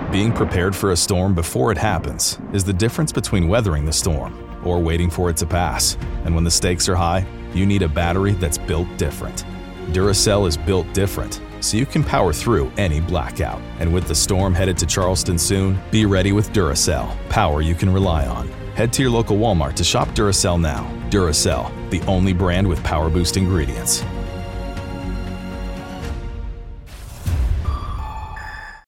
Being prepared for a storm before it happens is the difference between weathering the storm or waiting for it to pass. And when the stakes are high, you need a battery that's built different. Duracell is built different, so you can power through any blackout. And with the storm headed to Charleston soon, be ready with Duracell, power you can rely on. Head to your local Walmart to shop Duracell now. Duracell, the only brand with power boost ingredients.